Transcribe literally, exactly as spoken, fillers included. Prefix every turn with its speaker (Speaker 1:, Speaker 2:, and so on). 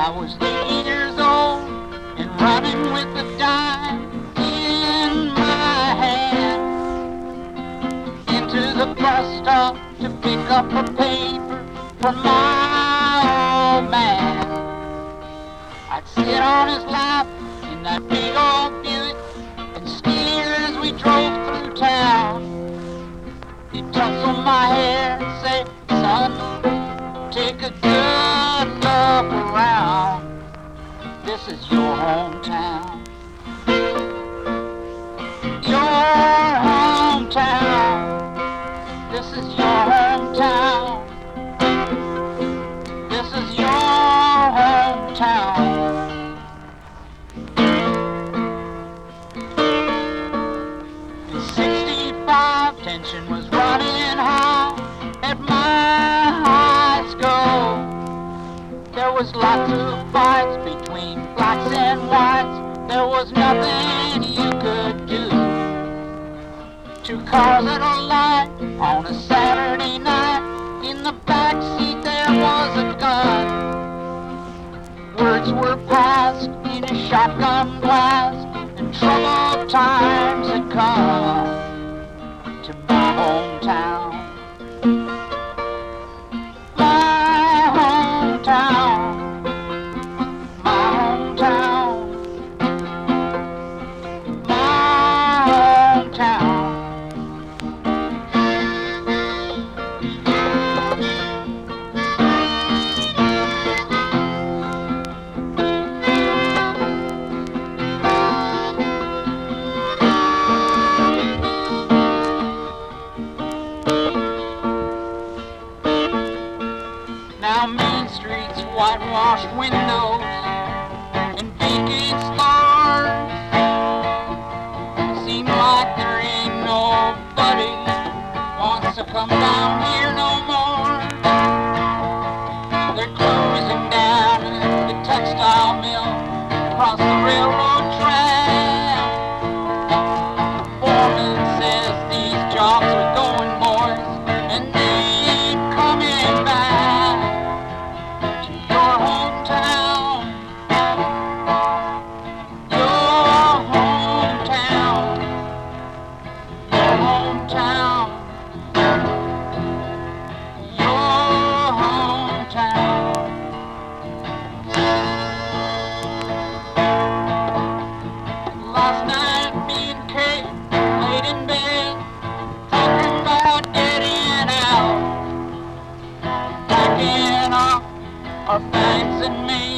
Speaker 1: I was eight years old and running with a dime in my hand into the bus stop to pick up a paper for my old man. I'd sit on his lap in that big old Buick and steer as we drove through town. He'd tussle my hair and say, son, take a good look around. This is your hometown. Your hometown. This is your hometown. This is your hometown. In sixty-five, tension was running high at my high school. There was lots of fights between blacks and whites. There was nothing you could do. Two cars at a light on a Saturday night. In the back seat there was a gun. Words were passed in a shotgun blast, and troubled times had come to my hometown. My hometown. My hometown. My hometown. Now Main Street's whitewashed windows and vacant stars seem like there ain't nobody wants to come down here no more. They're closing down the textile mill across the railroad track. The foreman says these jobs are going, boys, and they ain't coming back. Your hometown, your hometown, your hometown, your hometown. Last night me and Kate laid in bed talking about getting out, packing up our bags and me